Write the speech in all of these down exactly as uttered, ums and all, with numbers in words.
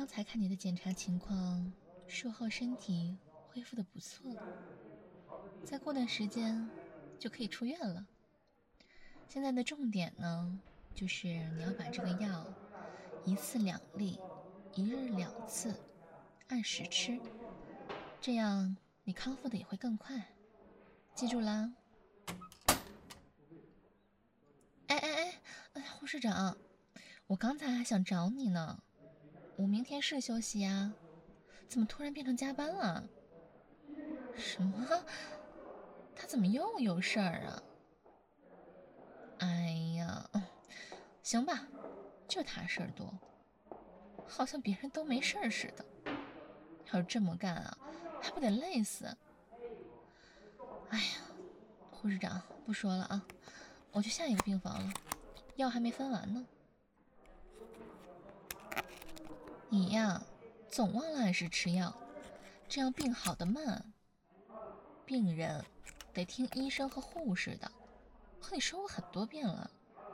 才看你的检查情况，术后身体恢复的不错了，再过段时间就可以出院了。现在的重点呢，就是你要把这个药一次两粒，一日两次，按时吃，这样你康复的也会更快。记住啦！哎哎哎，哎，护士长，我刚才还想找你呢。我明天是休息呀，怎么突然变成加班了？什么？他怎么又有事儿啊？哎呀，行吧，就他事儿多，好像别人都没事儿似的。要是这么干啊，还不得累死？哎呀，护士长，不说了啊，我去下一个病房了，药还没分完呢。你呀，总忘了按时吃药，这样病好的慢。病人得听医生和护士的，和你说过很多遍了。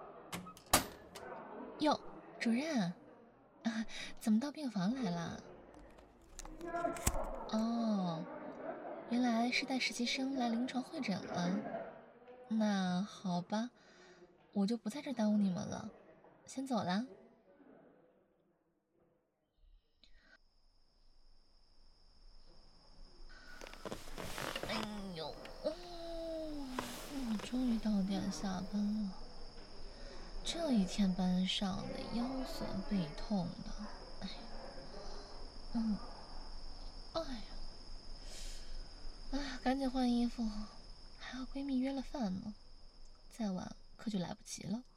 哟，主任，啊，怎么到病房来了？哦，原来是带实习生来临床会诊了。那好吧，我就不在这耽误你们了，先走了。哎呦，嗯，终于到点下班了。这一天班上的腰酸背痛的，哎，嗯，哎呀，哎，赶紧换衣服，还和闺蜜约了饭呢，再晚可就来不及了。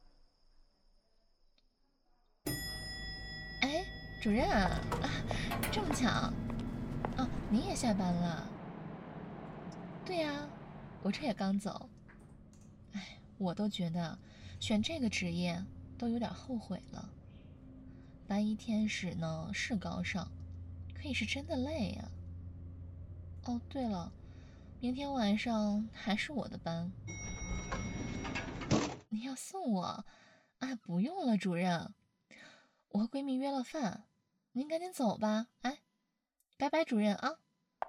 哎，主任啊，这么巧，哦，你也下班了？对呀，我这也刚走。哎，我都觉得选这个职业都有点后悔了。白衣天使呢是高尚，可以是真的累呀。哦，对了，明天晚上还是我的班，你要送我？哎，不用了，主任，我和闺蜜约了饭，您赶紧走吧。哎，拜拜，主任啊。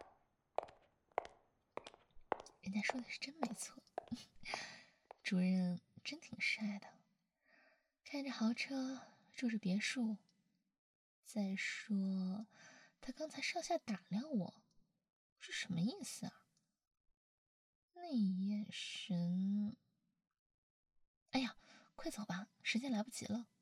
人家说的是真没错，主任真挺帅的，开着豪车，住着别墅。再说，他刚才上下打量我，是什么意思啊？那眼神……哎呀，快走吧，时间来不及了。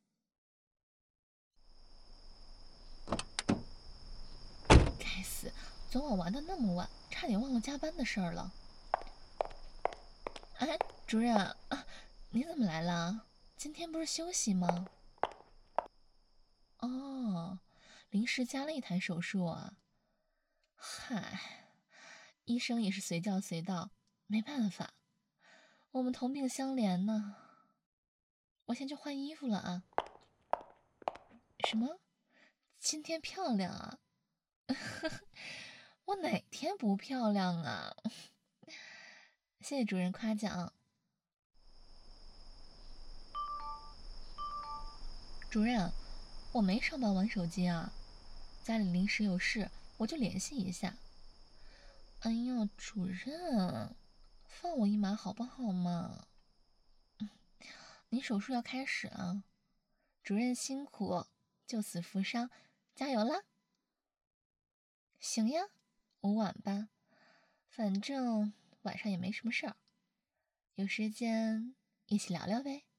该死，昨晚玩的那么晚，差点忘了加班的事儿了。哎，主任啊，你怎么来了？今天不是休息吗？哦，临时加了一台手术啊。嗨，医生也是随叫随到，没办法，我们同病相怜呢。我先去换衣服了啊。什么？今天漂亮啊？我哪天不漂亮啊？谢谢主任夸奖。主任，我没上班玩手机啊，家里临时有事，我就联系一下。哎呀，主任，放我一马好不好嘛？您手术要开始了，主任辛苦，救死扶伤，加油啦！行呀，我晚吧，反正晚上也没什么事儿，有时间一起聊聊呗。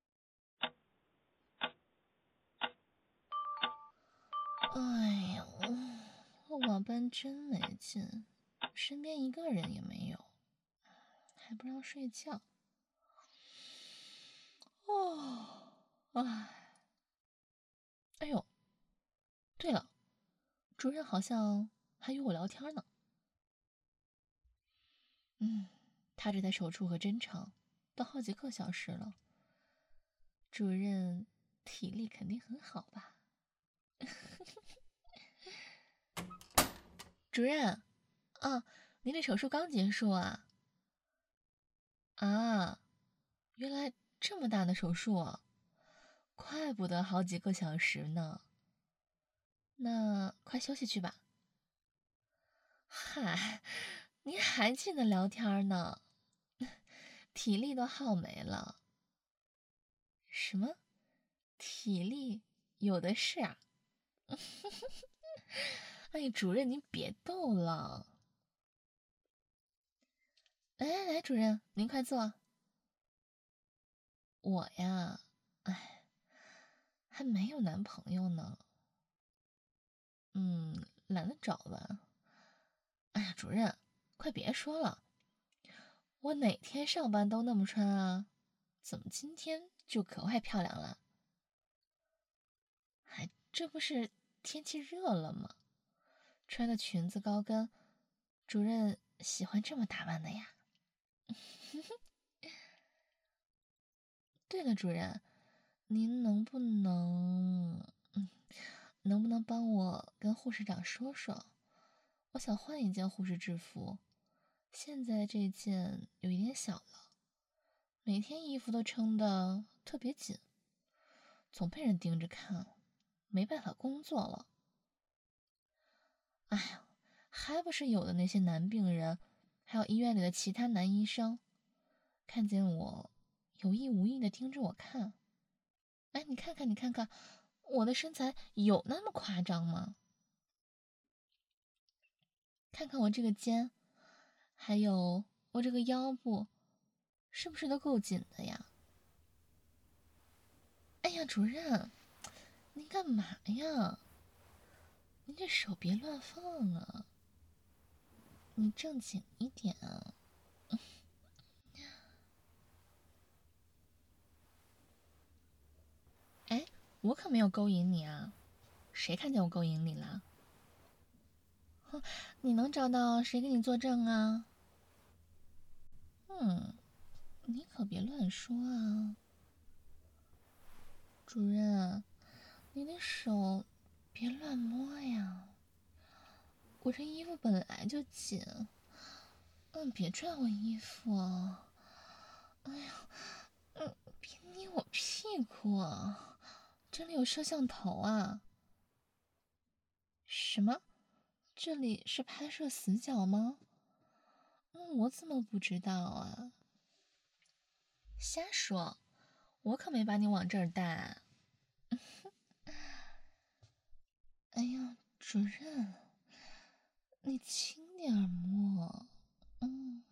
哎呀，晚班真没劲，身边一个人也没有，还不让睡觉。哦，哎，哎呦，对了，主任好像还与我聊天呢。嗯，他这台手术可真长，都好几个小时了。主任体力肯定很好吧？主任，啊，您这手术刚结束啊？啊，原来这么大的手术啊，怪不得好几个小时呢。 那快休息去吧。嗨，您还记得聊天呢？体力都耗没了。什么？体力有的是啊。哎，主任您别逗了。来来来，主任您快坐。我呀，哎，还没有男朋友呢。嗯，懒得找吧。哎呀，主任，快别说了，我哪天上班都那么穿啊，怎么今天就格外漂亮了？还这不是天气热了吗？穿的裙子高跟，主任喜欢这么打扮的呀？对了，主任，您能不能，嗯，能不能帮我跟护士长说说，我想换一件护士制服，现在这件有一点小了，每天衣服都撑得特别紧，总被人盯着看，没办法工作了。哎呀，还不是有的那些男病人，还有医院里的其他男医生，看见我有意无意的盯着我看。哎，你看看，你看看，我的身材有那么夸张吗？看看我这个肩，还有我这个腰部，是不是都够紧的呀？哎呀，主任，您干嘛呀？您这手别乱放啊！你正经一点啊！哎，我可没有勾引你啊，谁看见我勾引你了？哼，你能找到谁给你作证啊？嗯，你可别乱说啊！主任，你的手别乱摸呀，我这衣服本来就紧。嗯，别拽我衣服啊！哎呀，嗯，别捏我屁股啊！这里有摄像头啊！什么？这里是拍摄死角吗？嗯，我怎么不知道啊？瞎说，我可没把你往这儿带。哎呀，主任，你轻点摸。嗯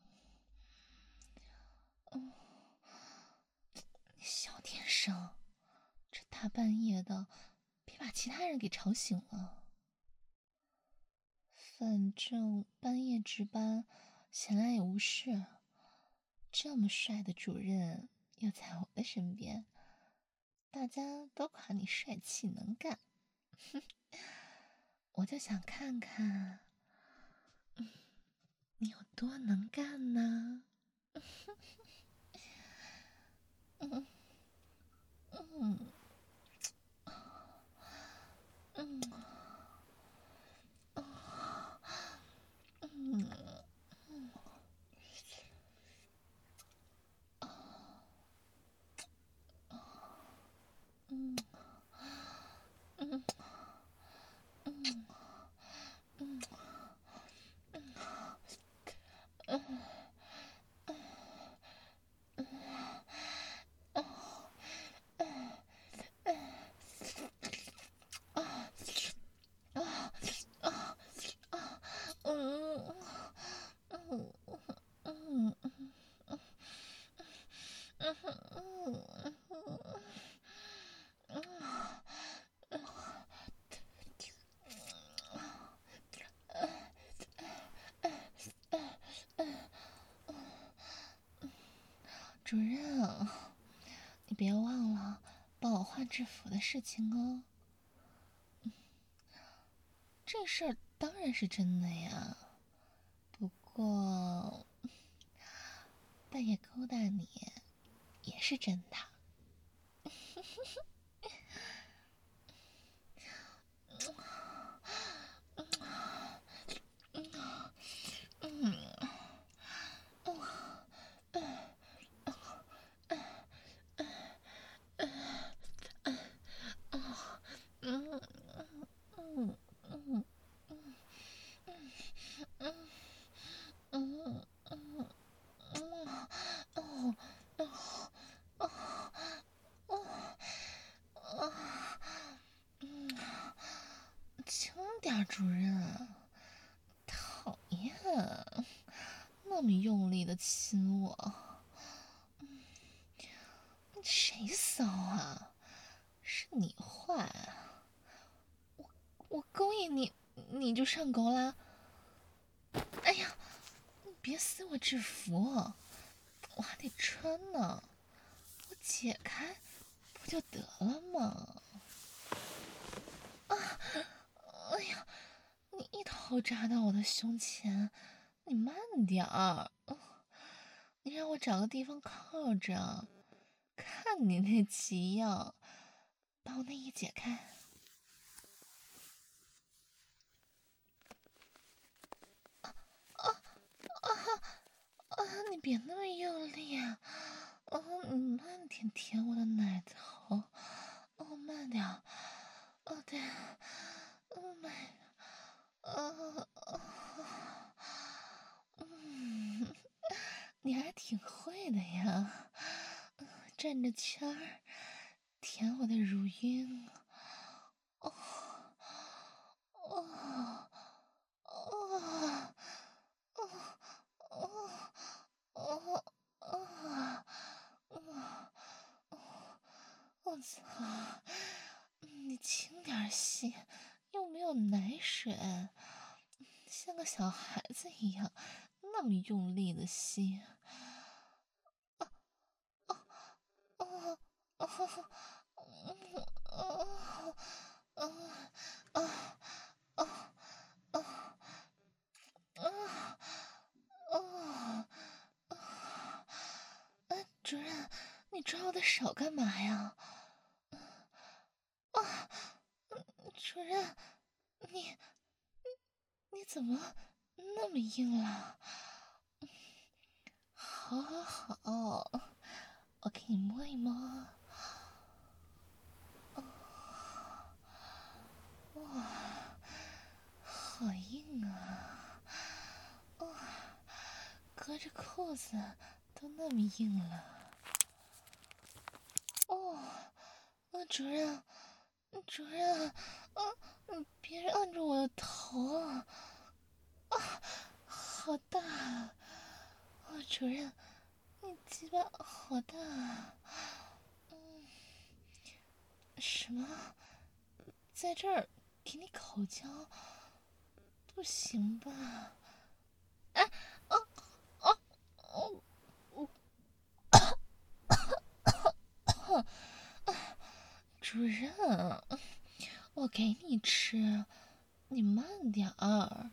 嗯，你小点声，这大半夜的，别把其他人给吵醒了。反正半夜值班，闲来也无事。这么帅的主任又在我的身边，大家都夸你帅气能干。哼，我就想看看，嗯，你有多能干呢？嗯嗯嗯嗯嗯嗯嗯嗯嗯嗯嗯嗯主任，你别忘了帮我换制服的事情哦。这事儿当然是真的呀，不过半夜勾搭你也是真的。嗯嗯主任，讨厌，那么用力的亲我，谁骚啊？是你坏啊！我我勾引你，你就上钩啦？哎呀，你别撕我制服，我还得穿呢，我解开不就得了吗？啊！哎呀，你一头扎到我的胸前，你慢点儿，你让我找个地方靠着。看你那急样，把我内衣解开。啊啊啊啊！你别那么用力啊！啊，你慢点舔我的奶头。哦，慢点。哦，对。哦，慢。啊啊！嗯，你还挺会的呀，转着圈儿舔我的乳晕。哦哦哦哦哦哦哦哦！我操！你轻点吸，又没有奶水，像个小孩子一样，那么用力的吸。哦哦哦哦哦哦哦哦哦！哎，主任，你抓我的手干嘛呀？啊，主任，你你怎么那么硬了？好好好，我给你摸一摸。哇，好硬啊！哇，隔着裤子都那么硬了。哦，啊，主任，主任，啊，你别按着我的头啊！啊，好大啊！啊，主任，你鸡巴好大啊！嗯，什么？在这儿给你口交，不行吧？哎，啊啊哦哦！主任，我给你吃，你慢点儿。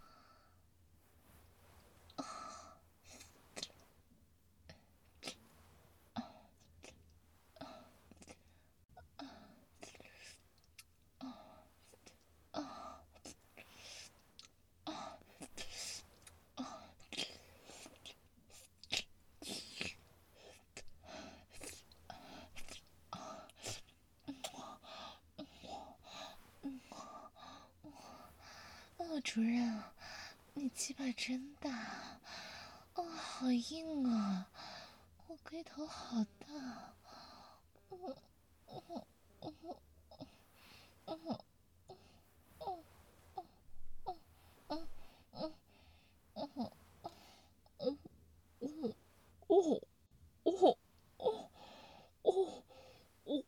哦，主任，你鸡巴真大，哦，好硬啊，我龟头好大，哦哦哦哦哦哦哦哦哦哦哦哦哦哦哦哦！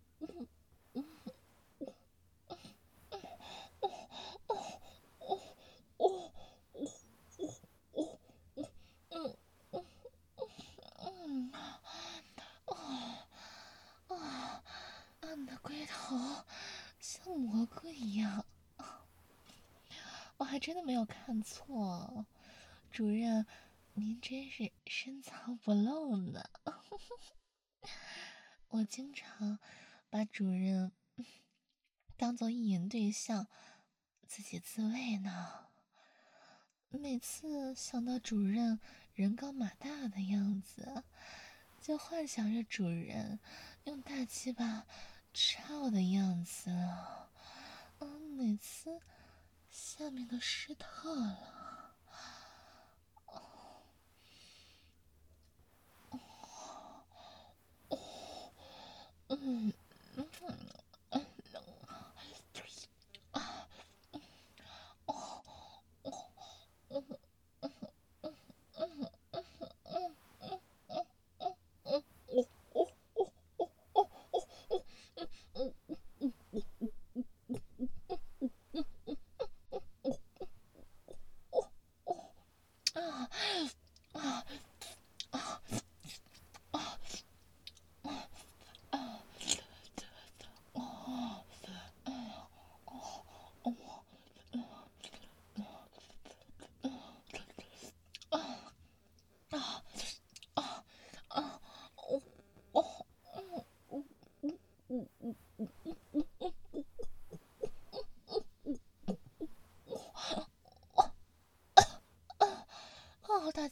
嗯，哦哦，你的龟头像蘑菇一样，我还真的没有看错，主任，您真是深藏不露呢。我经常把主任当做意淫对象，自己自慰呢。每次想到主任人高马大的样子，就幻想着主人用大鸡巴插我的样子，嗯，每次下面都湿透了。嗯嗯嗯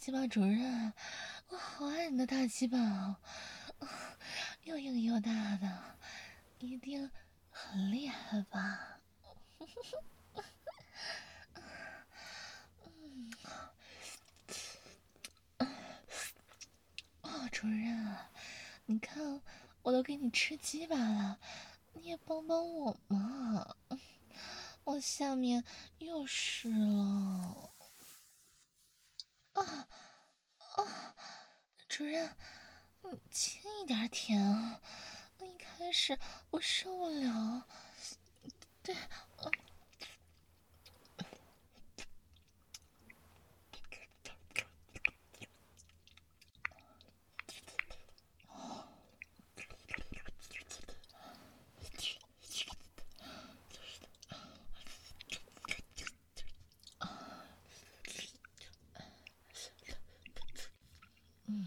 鸡巴主任，我好爱你的大鸡巴哦，又硬又大的，一定很厉害吧？哦，主任，你看我都给你吃鸡巴了，你也帮帮我嘛，我下面又湿了。啊啊，主任，你轻一点舔啊！一开始我受不了。对，嗯、嗯，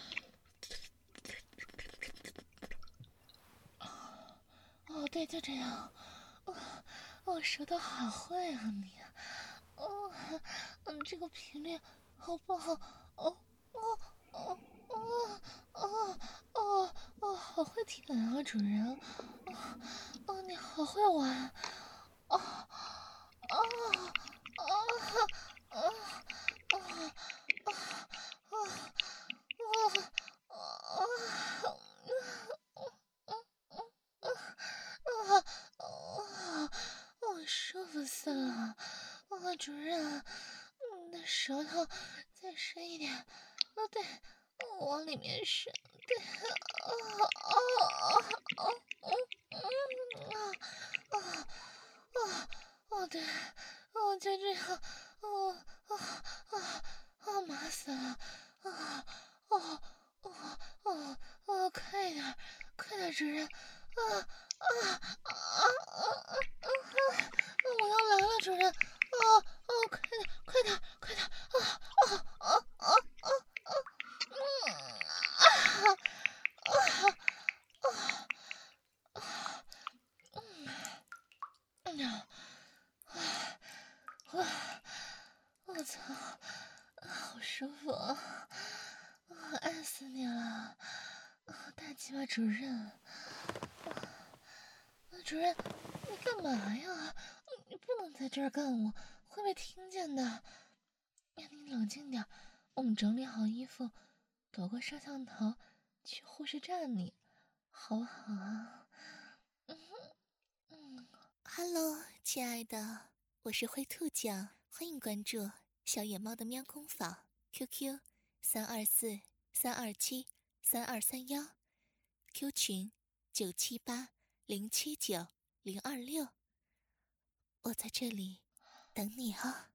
哦，对，就这样。哦，哦，舌头好会啊你。哦，嗯，这个频率好不好？哦，哦，哦，哦，哦，哦，哦，好会舔啊，主人。哦，哦，你好会玩。哦，哦，哦，哦，哦，哦，哦，哦，啊啊！我舒服死了！啊，主任，你的舌头再深一点。啊，对，往里面伸。对，啊啊啊啊嗯啊啊啊！哦，对，哦，就这样。哦啊啊啊！麻死了！啊哦哦哦哦！快一点，快点，主任！啊啊啊啊啊啊！我要来了，主任！啊啊！快点，快点，快点！啊啊啊啊啊啊！嗯啊啊啊啊！嗯呀啊啊！我操！好舒服啊！啊，爱死你了！啊，大鸡巴主任！啊，主任，你干嘛呀？你不能在这儿干我，会被听见的。呀，你冷静点，我们整理好衣服，躲过摄像头，去护士站里，好不好啊？嗯嗯。 Hello，亲爱的，我是灰兔酱，欢迎关注小野猫的喵工坊 Q Q 三二四三二七三二三幺 Q 群九七八零七九零二六，我在这里等你哦。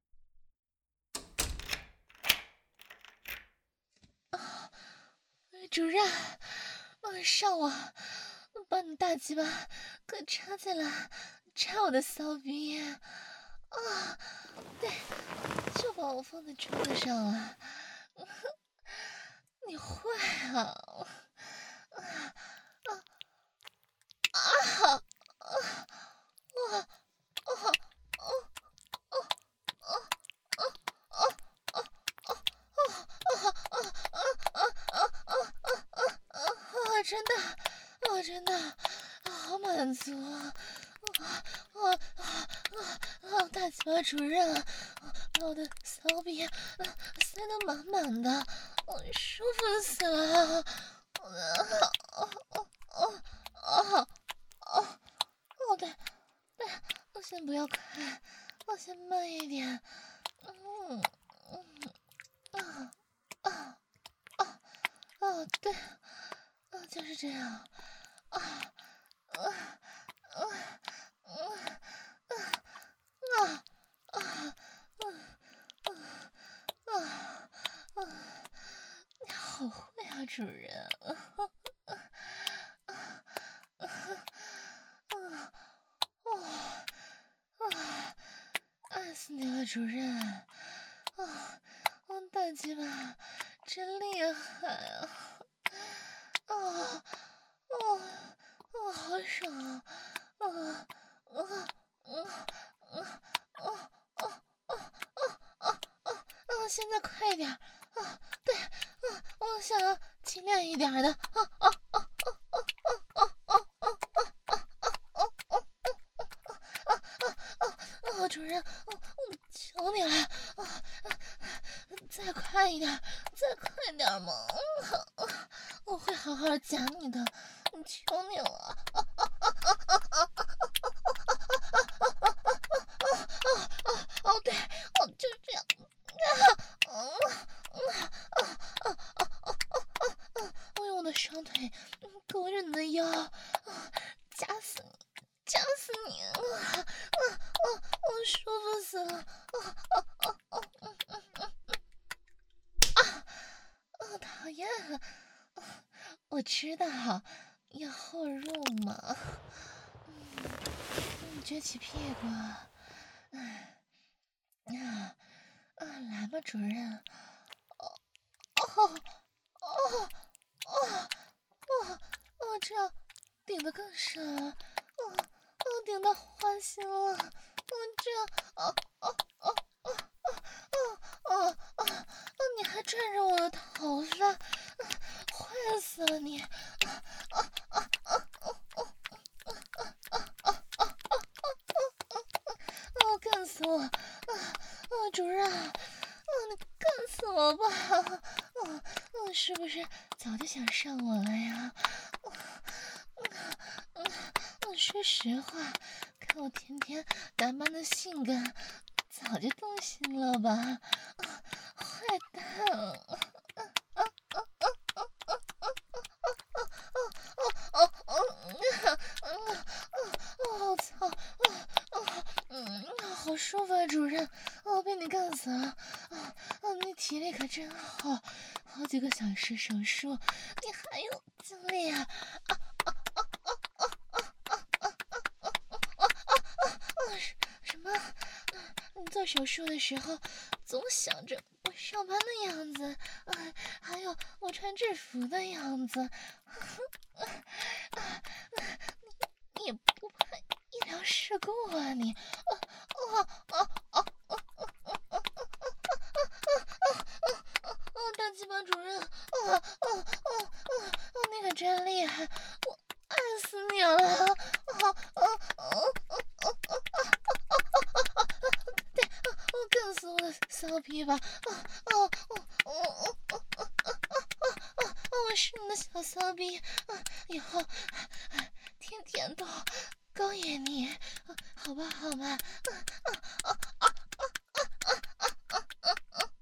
啊，主任，啊，上我，把你大鸡巴给插进来，插我的骚逼。啊，对，就把我放在桌子上了。你坏啊！啊啊啊啊啊啊啊！真的，啊真的，好满足啊！啊啊啊啊！大鸡巴主任，把我的骚逼塞得满满的，我舒服死了！啊啊啊啊啊！哦对对，我先不要开，我先慢一点。嗯嗯啊啊啊啊！对，啊就是这样。啊啊啊啊啊啊啊啊啊！你好会啊，主人！啊啊啊啊！啊！爱死你了，主任！啊，我大鸡巴真厉害啊！啊啊啊！好爽啊！啊啊啊啊啊啊啊啊啊！现在快点！啊啊，对，啊，我想要轻量一点的，啊啊啊啊啊啊啊啊啊啊啊啊！主人，我我求你了，啊，再快一点，再快点嘛！我会好好讲你的，求你了！啊啊啊啊啊啊啊啊啊啊！哦，对，哦，就这样。我用我的双腿勾着你的腰，夹死你，夹死你！啊啊啊！我舒服死了！啊啊啊啊啊啊啊！啊，讨厌！我知道要后入嘛。嗯，撅起屁股。哎呀啊，来吧，主任。哦哦哦哦哦哦，这样顶得更深了。哦哦，顶到花心了。哦，这样，哦哦哦哦哦哦哦哦，你还拽着我的头发，坏死了你！啊啊啊啊啊啊啊啊啊！哦，干死我！啊啊，主任！啊，你干死我吧！啊啊，是不是早就想上我了呀？啊啊啊！说实话，看我甜甜打扮的性感，早就动心了吧？啊，坏蛋！啊啊啊啊啊啊啊啊啊啊啊啊！我操！啊嗯，好舒服啊，主任！哦，被你干死了！啊啊，你体力可真好，好几个小时手术，你还有精力啊！啊啊啊啊啊啊啊啊啊啊啊！什么？你做手术的时候总想着我上班的样子，啊，还有我穿制服的样子，你也不怕医疗事故啊你？啊啊啊啊啊啊啊啊！大鸡巴主任，啊啊啊啊！你可真厉害，我爱死你了！啊啊啊啊啊啊！对，我干死我的骚逼吧！啊啊啊啊啊啊啊啊！我是你的小骚逼，啊，以后天天都勾引你，好吧好吧？啊啊啊啊啊啊啊啊啊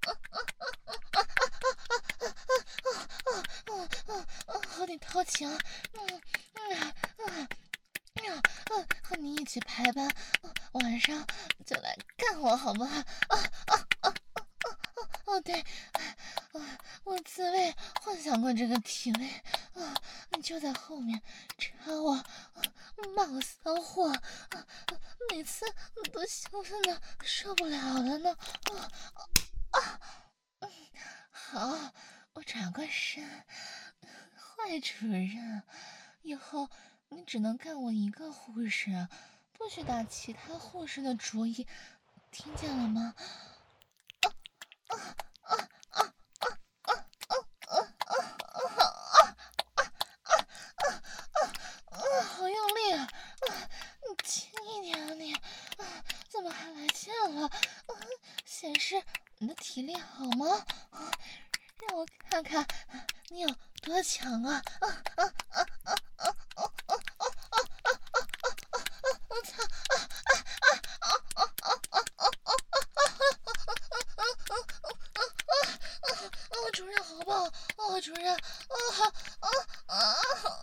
啊！和你偷情，嗯嗯嗯嗯，和你一起排班，晚上就来干我好不好？啊啊啊啊啊！哦对，啊，我自慰幻想过这个体位，啊，你就在后面插我，骂我骚货，啊，每次都兴奋的受不了了呢，啊啊！嗯，好，我转过身。坏主任，以后你只能干我一个护士，不许打其他护士的主意，听见了吗？啊啊啊啊啊啊啊啊啊啊啊！好用力啊！你轻一点啊你！怎么还来劲了？显示你的体力好吗？让我看看你有多强啊！啊啊啊啊啊啊啊啊啊啊啊！我操！啊啊啊啊啊啊啊啊啊啊啊！主任好不好？哦，主任，啊啊啊啊！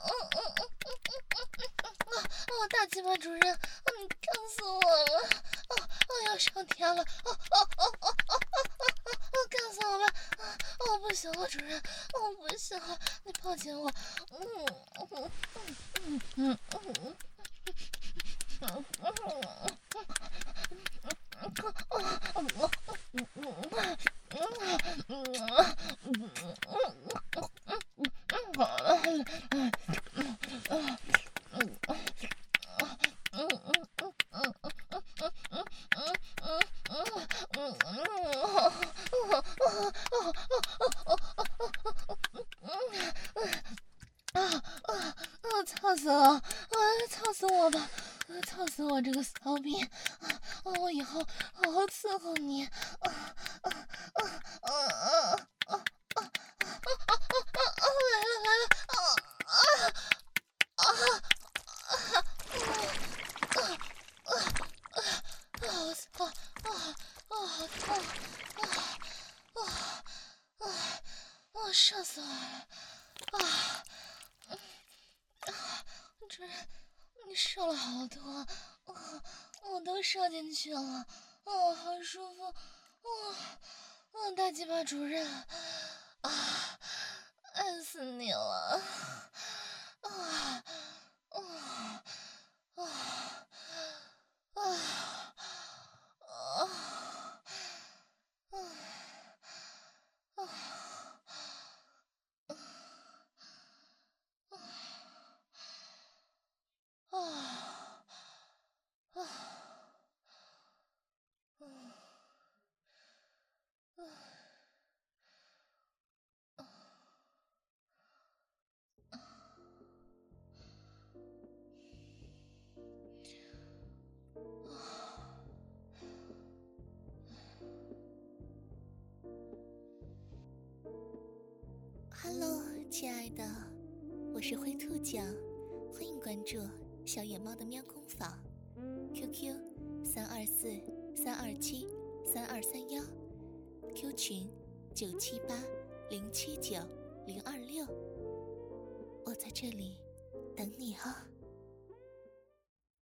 哦，大鸡巴主任，你干死我了！哦哦，要上天了！哦哦哦哦哦哦哦！干死我吧！哦，不行了，主任，哦，不行了，你抱紧我！嗯嗯嗯嗯嗯嗯嗯啊啊！操死我！啊，操死我吧！啊，操死我这个骚逼！啊，我以后好好伺候你！啊啊啊啊啊啊啊啊啊！来了来了！啊啊啊啊啊啊啊！我操！啊啊啊啊啊啊！啊！射死我了！啊！主任，你射了好多，我我都射进去了，啊，好舒服，啊啊！大鸡巴主任，啊，爱死你了，啊啊啊啊啊啊啊！啊啊啊啊 ！Hello，亲爱的，我是灰兔酱，欢迎关注小野猫的喵工坊 ，Q Q 三二四三二七三二三幺 ，Q 群九七八零七九零二六，我在这里等你哦。